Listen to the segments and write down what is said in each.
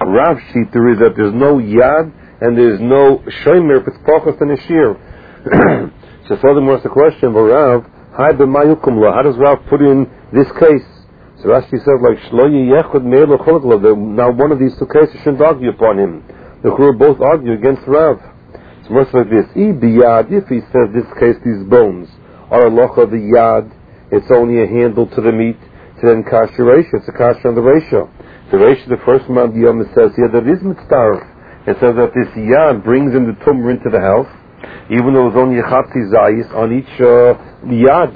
Rav Shita is that there's no yad and there's no shomer if it's pachas and a shear. So furthermore, it's the question, Rav, how does Rav put in this case? So Rashi says, like, now one of these two cases shouldn't argue upon him. The Chur both argue against Rav. So much like this, if he says this case, these bones are a loch of the yad, it's only a handle to the meat, to then kasher ratio, it's a kasher on the ratio. The ratio, the first man, the Yom says here, that is mitzvah. It says that this yad brings in the tumor into the house, even though there's only a chatzi zayis on each yad.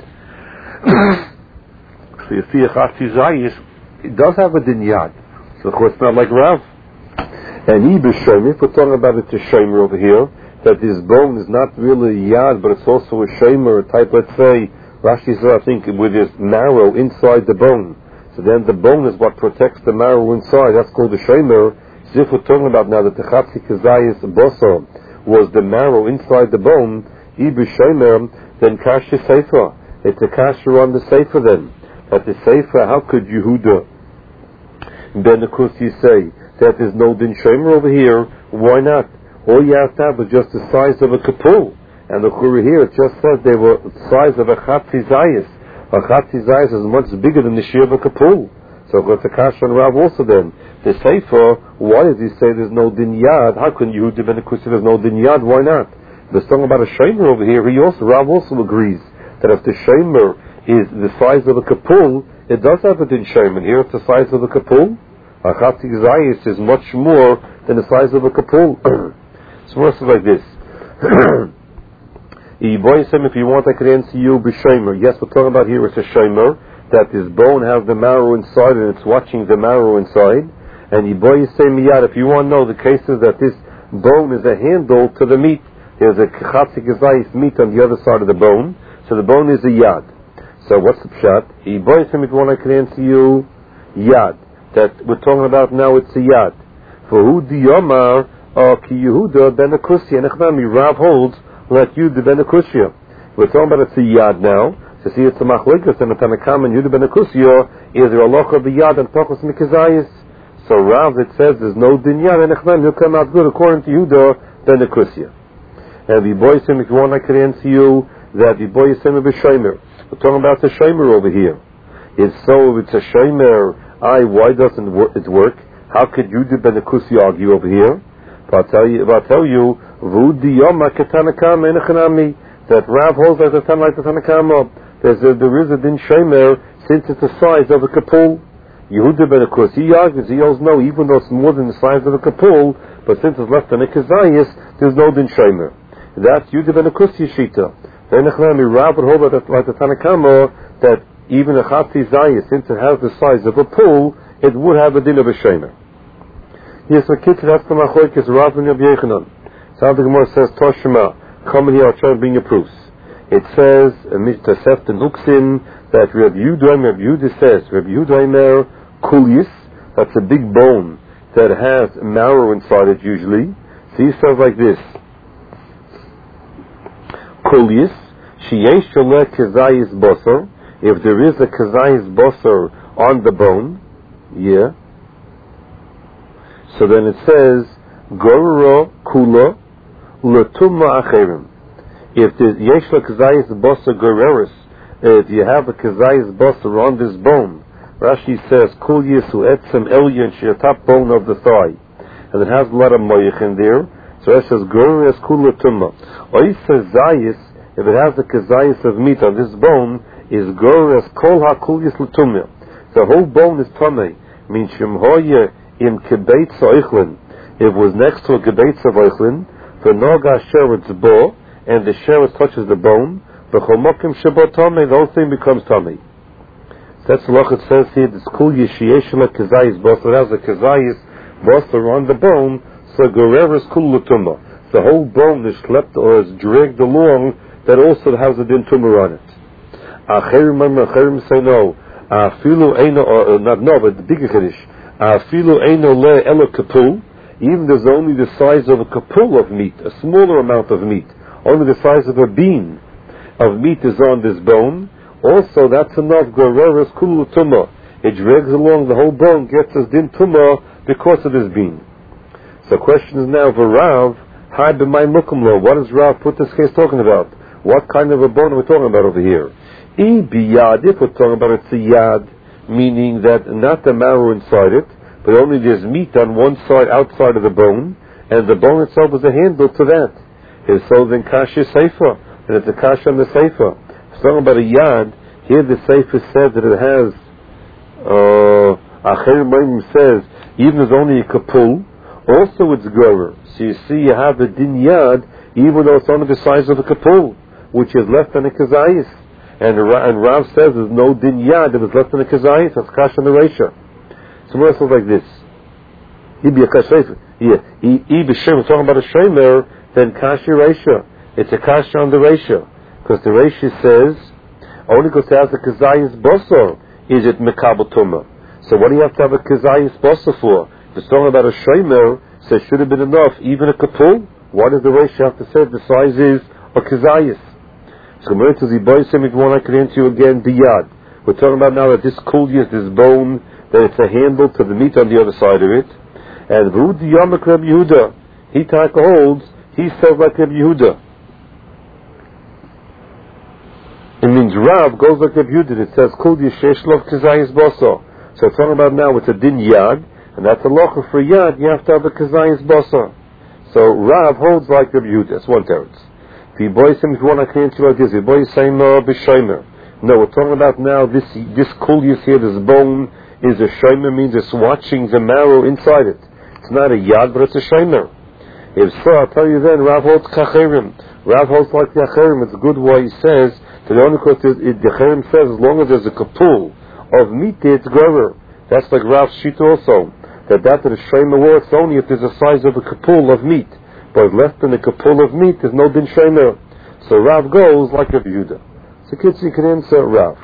So you see a chatzi zayis, it does have a din yad. So of course it's not like Rav. And if we're talking about it to shomer over here, that this bone is not really a yad, but it's also a shomer type, let's say, Rashi says, I think, with this marrow inside the bone. So then the bone is what protects the marrow inside. That's called the shomer. So if we're talking about now that the chatzi kazayis boso was the marrow inside the bone, Ibu shomer, then kasher sefer. It's a kasher on the sefer then. But the sefer, how could Yehuda ben Akusi say that there's no din shomer over here? Why not? All you have to have is just the size of a kapul. And the Chur here, it just says they were the size of a chatzi zayis. A chatzi zayis is much bigger than the shear of a kapul. So it's a kasher on Rav also then. The sefer, why does he say there's no din yad? How can Yehuda ben Akusi there's no din yad? Why not? There's something about a shomer over here. Rav also agrees that if the shomer is the size of a kapul, it does have a din shomer. Here it's the size of a kapul. A chatzi zayis is much more than the size of a kapul. So it's like this. If you want, I could answer you b'shomer. Yes, we're talking about here it's a shomer, that this bone has the marrow inside and it's watching the marrow inside. And if you want to know, the case is that this bone is a handle to the meat. There's a chatzi zayis meat on the other side of the bone. So the bone is a yad. So what's the pshat? If you want, I could answer you yad. That we're talking about now, it's a yad. For who diyomar ki Yehuda ben Akusi and Rav holds like Yehuda ben Akusi. We're talking about it's a yad now. So see, it's a machlikas and a tanakam and Yehuda ben Akusi. Is there a loch of the yad and pachos mikazayis? So Rav, it says there's no din yad and he'll come out good according to Yehuda ben Akusi. And the boy said, if you want, I could answer you that the boy said b'shomer. We're talking about the shomer over here. It's so, it's a shomer. Why doesn't it work? How could Yehuda ben Akusi argue over here? But I'll tell you, that Rav holds like the Tanakama. There is a din shomer since it's the size of a kapul. Yehuda ben Akusi, he argues, he holds no, even though it's more than the size of a kapul, but since it's less than a kazayis, there's no din shomer. That's Yehuda ben Akusi shita. Then Rav would hold like the Tanakama that even a chatzi zayis, since it has the size of a pool, it would have a din of a shomer. Yes, my kids, that's the machoikis, Rav and Rabbi Yechanan. So the Gemara says, Toshima, come here, I'll try to bring you proofs. It says, Tosefta Nuksin, that Rabbi Yehuda says, Rabbi Yehuda kulis, that's a big bone that has marrow inside it usually. So he says like this, kulis, sheyesh sholeh kazayis bosor, if there is a kazayis bosor on the bone, yeah, so then it says, Gororo Kula Latuma Acherim. If the Yeshla Kazayis Bosa Goreris, if you have a Kazayis Bosa on this bone, Rashi says, Kul Yesu Etzem Elyon, the top bone of the thigh. And it has a lot of Moyich in there. So it says, Goreris Kula Tuma. Or he says, Zayis, if it has a Kazayis of meat on this bone, is Goreris Kol HaKul Yis Latumya. The whole bone is Tomei. Means Shemhoye in Kebeitz Oichlin. It was next to a Kebeitz of Oichlin, the Noga Sheretz Bo, and the Sheretz touches the bone, the Chomokim Shebo Tomei, the whole thing becomes Tomei. That's what it says here, this Kul Yeshiyeshla Kazayis Bosser, it has a Kazayis Bosser on the bone, so Goreris Kul Latuma. The whole bone is slept or is dragged along, that also has a din tumor on it. Acherim say no. Afilu Eino, not no, but the bigger Kiddush. Afilu Eino Le Elo Kapul, even there's only the size of a kapul of meat, a smaller amount of meat, only the size of a bean of meat is on this bone, also that's enough Goreris Kul Latuma. it drags along the whole bone, gets as din tumah because of this beam. So the question is now, V'Rav, Hai b'may mukum lo. What does Rav put this case talking about? What kind of a bone are we talking about over here? I biyad, if we're talking about a tziyad, meaning that not the marrow inside it, but only there's meat on one side outside of the bone, and the bone itself is a handle to that. If so, then kasha seifa, and it's a kasha on the seifa. It's talking about a yad. Here the seifa says that it has, Acher Moim says, even if it's only a kapul, also it's grower. So you see, you have a din yad, even though it's only the size of a kapul, which is less than a kazayis. And Rav says there's no din yad if it's less than a kazayis. That's kasha on the reisha. So more so like this. We're talking about a shomer, then kasha reisha. It's a kasha on the reisha, because the reisha says only because it has a kazayis bosor is it mekabel tumah. So what do you have to have a kazayis bosor for? If it's talking about a shomer, so it should have been enough. Even a kapul. Why does the reisha have to say the size is a kazayis? So compared to the boys, if you want, I can answer you again. The yad. We're talking about now that this kulyas, this bone, that it's a handle to the meat on the other side of it. And V'Udi Yamak Reb Yehuda, he holds, he says like Reb Yehuda. It means Rav goes like Reb Yehuda. It says kulyas shesh lo kazayis boso. So we're talking about now it's a din yad, and that's a locha for yad. You have to have a kazayis boso. So Rav holds like Reb Yehuda. That's one teretz. The boys, if you want, I can answer like this. The boys say no b'shomer. No, we're talking about now this kulyas here, this bone is a shomer, means it's watching the marrow inside it. It's not a yad, but it's a shomer. If so, I'll tell you then, Rav holds kacherim. Rav holds like the acherim. It's good why he says, to the only because the acherim says, as long as there's a kapul of meat, it's grower. That's like Rav's sheet also. That the shomer works only if there's a size of a kapul of meat. But less than a kapul of meat, there's no din shomer. So Rav goes like Rabbi Yehuda. So kids, you can answer Rav.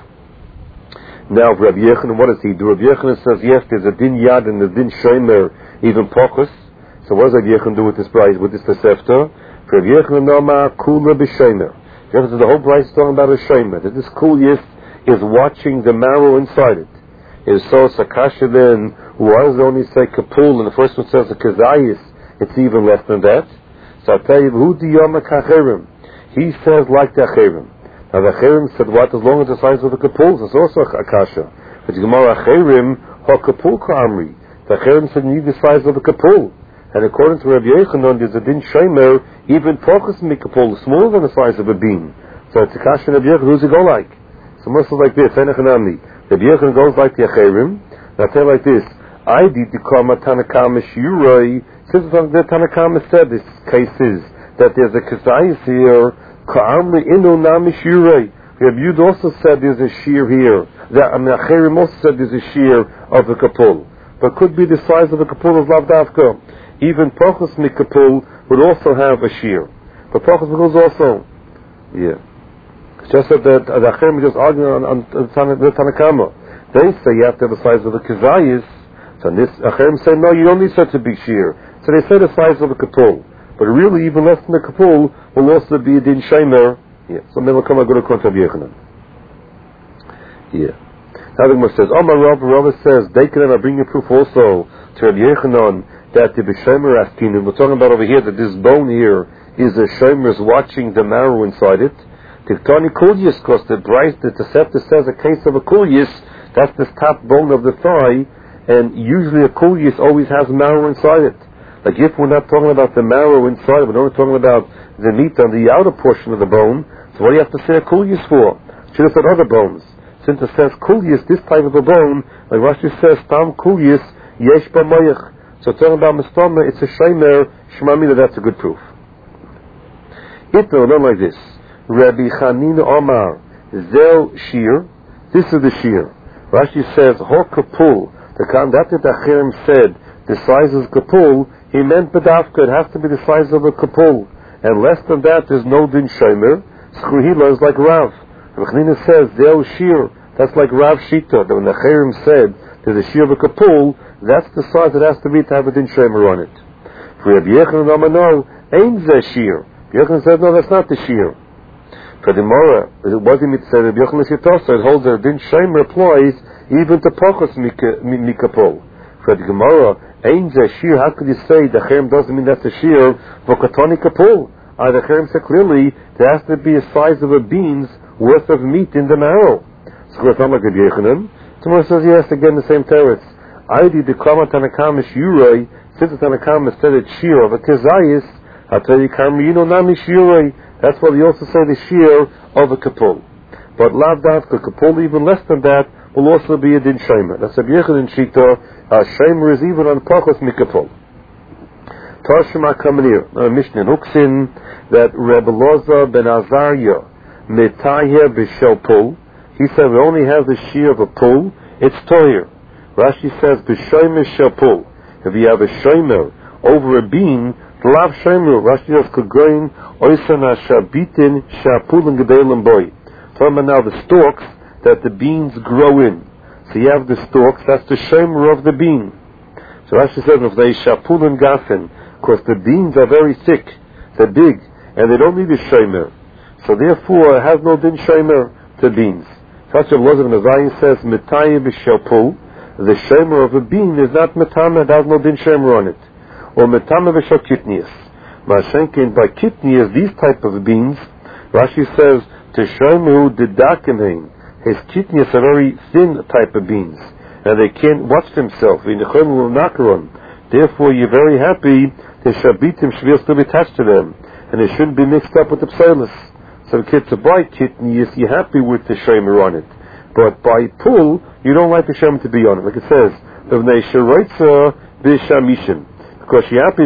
Now, Rabbi Yechanan, what does he do? Rabbi Yechanan says, yes, there's a din yad and a din shomer, even pokus. So what does Rabbi Yechanan do with this price, with this Tosefta? Rabbi Yechanan nama kula b'shomer. The whole price is talking about a shomer. That this kulyas is watching the marrow inside it. If so, Sakasha then, why does it only say kapul, and the first one says a kazayis, it's even less than that. So I'll tell you, V'Udi Yamak Acherim. He says like the Acherim. Now the Acherim said what? As long as the size of the kapul, it's also a kasha. But the Gemara Acherim, ha kapul ka'amri. The Acherim said you need the size of the kapul. And according to Rabbi Yechanan, there's a din shomer, even pokus mikapul, smaller than the size of a bean. So it's a kasha in Rabbi Yechanan. Who's it go like? So most like this. Enechanamni. Rabbi Yechanan goes like the Acherim. Now I tell you like this. I did the kama tanakama shiuroi. Since the Tanakama said this case is that there's a kazayis here, ka'amri inu nami shirei. Rabbi Yehuda also said there's a shear here. That Acherim also said there's a shear of the kapul, but could be the size of the kapul of lavdavka. Even pochus mikapul would also have a shear, but pochus mikapul also, yeah. It's just that the Acherim just arguing on the Tanakama. They say you have to have the size of the kazayis. So this Acherim say no, you don't need such a big shear. So they say the size of a kapul, but really even less than a kapul will also be a din shomer. Yeah. So then we'll come and go to Rabbi Yechanan. Yeah. Now the Gemara says, Omar Rav says, Deikanan, I bring you proof also to Rabbi Yechanan that the b'shomer askinu. We're talking about over here that this bone here is a shomer is watching the marrow inside it. Tiktani kulyas, because the Tosefta says a case of a kulyas, that's this top bone of the thigh, and usually a kulyas always has marrow inside it. Like if we're not talking about the marrow inside, we're only talking about the meat on the outer portion of the bone, so what do you have to say a kulyas for? Should have said other bones. Since it says kulyas, this type of a bone, like Rashi says, tam kulyas, yesh b'mayach. So talking about mistama, it's a shomer, shmamina, that's a good proof. Itno, not like this. Rabbi Chanina Omar, zel shir, this is the shir. Rashi says, ho kapul, the Acherim said, the size is kapul, he meant bedavka, it has to be the size of a kapul. And less than that, there's no din shomer. Schruhila is like Rav. Rechnina says, Zeo shir, that's like Rav Shita. That when the Acherim said, there's a shir of a kapul, that's the size it has to be to have a din shomer on it. For Rabbi Yechanan Amano, ain't ze shir. Yechanan said, no, that's not the shir. For the Gemara, it wasn't mitzvah. Rabbi Yochanan Shitosa, it holds that din shomer applies even to pachos mikapol. For the Gemara, ein ze shir. How could you say the cherem doesn't mean that's a shir for katoni kapol? The cherem said clearly there has to be a size of a bean's worth of meat in the marrow. So it's not like Rabbi Yochanan. Tomorrow says yes, again the same teretz. Aidi the kama tanakam shiroi. Since the tanakam said it's shir of a kezayis, I'll tell you kamrino nami shiroi. That's why they also say the shir of a kapul. But lav davka kapul, even less than that, will also be a din shomer. That's a Yochanan shita. Shomer is even on pachos mikapul. Tashma coming here. Mishnah Huksin that Rebbe Loza ben Azariah metayeh b'shel pul. He said we only have the shir of a pul. It's toyer. Rashi says b'shomer shel pul. If you have a shomer over a bean, lav shomer. Rashi says kagoyin oisana shabitin shapulin gedelim boy. Talking about now the stalks that the beans grow in. So you have the stalks. That's the shomer of the bean. So Rashi says if they shapulin gafen. Because the beans are very thick, they're big, and they don't need a shomer. So therefore, it has no din shomer to beans. Such a Lozav Nazayim says, Metayeh b'shelpul, the shomer of a bean is not metame, it has no din shomer on it. Or metame b'shel kitnias. Mashenkin, by kitnias, these type of beans, Rashi says, to shomer didakemein. His kitnias are very thin type of beans, and they can't watch themselves. Therefore, you're very happy the shabitim should still be attached to them, and it shouldn't be mixed up with the psalus. So, kids to buy kitnias, you're happy with the shomer on it, but by pull, you don't like the shomer to be on it. Like it says, because you're happy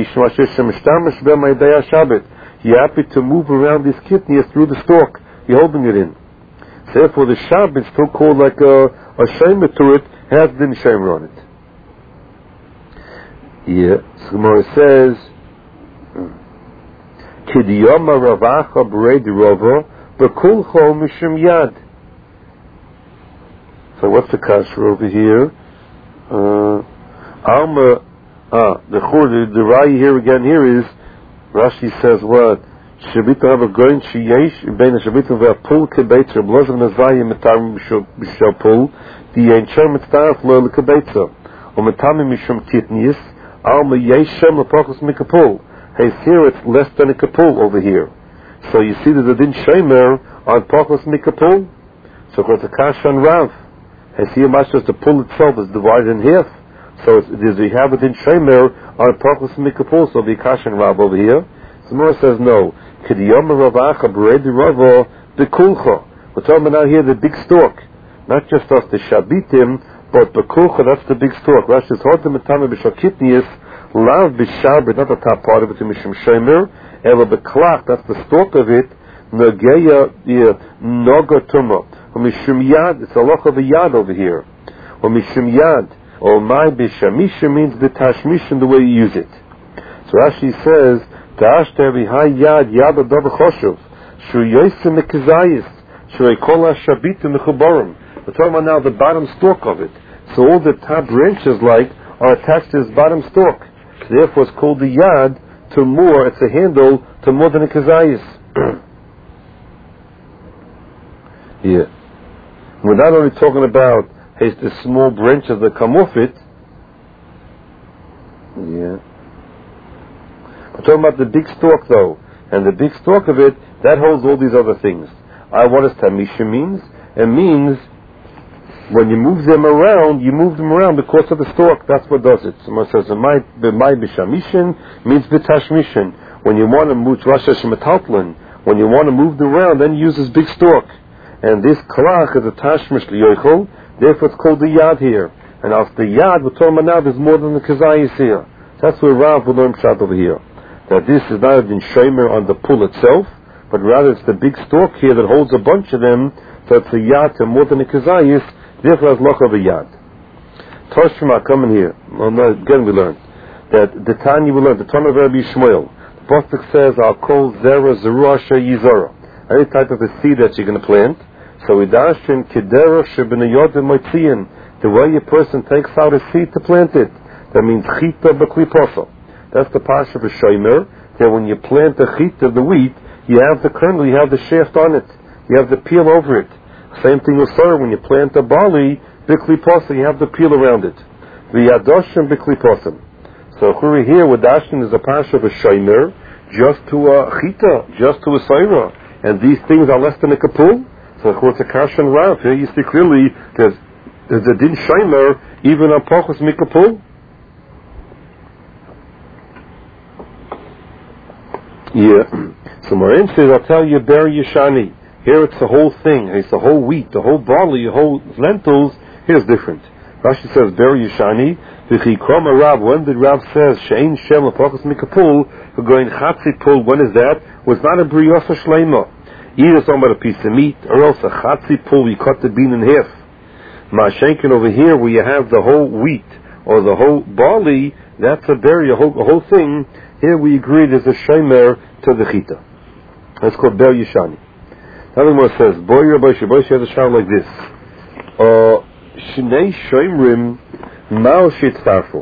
you're happy to move around this kitnias through the stalk. You're holding it in. So therefore, the shab is still called like a shomer to it, has din shomer on it. Yeah, so Gemara says, Kidiyama Ravacha B'rei Rova B'kulcho Mishum Yad. So what's the kasher over here? The Rai here again here is, Rashi says what? Shabita have a goin sheyesh bein Shabita ve'apul kebeitzer blozim nazayim metarim b'shel pul di'ein sher mitzaref lo l'kebeitzer o metamim mishum kitnius. Hey, here it's less than a kapul over here. So you see that the din shomer on pachos mikapul. So it's a kash on Rav. Hey, see how much as the pull itself is divided in half. So you have a din shomer on pachos mikapul. So the kash on Rav over here. Samura says no. Kidiyom ravacha b'redi ravo bekulcha. We're talking about now here the big stalk, not just us the shabitim. But bekulcha, that's the big stalk. Rashi says, "Hod metame b'shakitnius, lav b'shabrit," not the top part of it, mishum shomer, ela beklach, that's the stalk of it. Nageya noga tuma, mishum yad. It's a loch of a yad over here. Or mishum yad, or my b'shamisha means the tashmishin, the way you use it. So Rashi says, "Ta'ashter v'hay yad yad adav choshuv, shu yosim mekazayis, shu ekola shabitim mechuborim." We're talking about now the bottom stalk of it. So all the top branches are attached to this bottom stalk. Therefore it's called the yad to more, it's a handle to more than a kazayis. Yeah. We're not only talking about the small branches that come off it. Yeah. We're talking about the big stalk though. And the big stalk of it, that holds all these other things. What does tamisha means? It means when you move them around because of the stalk. That's what does it. Someone says, "My b'shamishin" means b'tashmishin. When you want to move when you want to move them around, then you use this big stalk. And this kalach is a tashmish liyochol. Therefore, it's called the yad here. And after the yad, we're talking about now there's more than the kazayis here. That's where Rav will learn pshat over here. That this is not in shomer on the pull itself, but rather it's the big stalk here that holds a bunch of them. So it's a yad to more than a kazayis. Therefore, it's loch of a yad. Toshma coming here. Again, we learned that the Tanya we learned the Tana of Rabbi Shmuel. The pasuk says, "I'll call zera zerua yizora." Any type of a seed that you're going to plant. So we dash in kedera shebinayod moitzian. The way a person takes out a seed to plant it. That means chita b'kli posel. That's the pasha of a shomer. That when you plant the chita of the wheat, you have the kernel, you have the shaft on it, you have the peel over it. Same thing with sorrow, when you plant a barley, bikliposa, you have the peel around it. V'yadoshim bikliposam. So here, with Dashim is a parsha of a shomer, just to a chita, just to a saira, and these things are less than a kapul. So it's a kashan rav. Here you see clearly there's a din shomer even on pachos mikapul. Yeah. So Marim says, I'll tell you, Ber Yeshani. Here it's the whole thing. It's the whole wheat, the whole barley, the whole lentils. Here's different. Rashi says, Ber Yeshani. V'chikrom Rav. When the Rav says, Shein Shem L'Pachos Mikapul, we're going Chatzi Pul, when is that? Was not a Briosa Shleima. Either talking about a piece of meat, or else a Chatzi Pul, you cut the bean in half. Ma'ashenkin over here, where you have the whole wheat, or the whole barley, that's a berry, a whole thing. Here we agree there's a Shomer to the Chita. That's called Ber Yeshani. Another one says, Boy Rabbi Shabbos has a shout like this. Shnei Shomrim Mao Shitztarfu.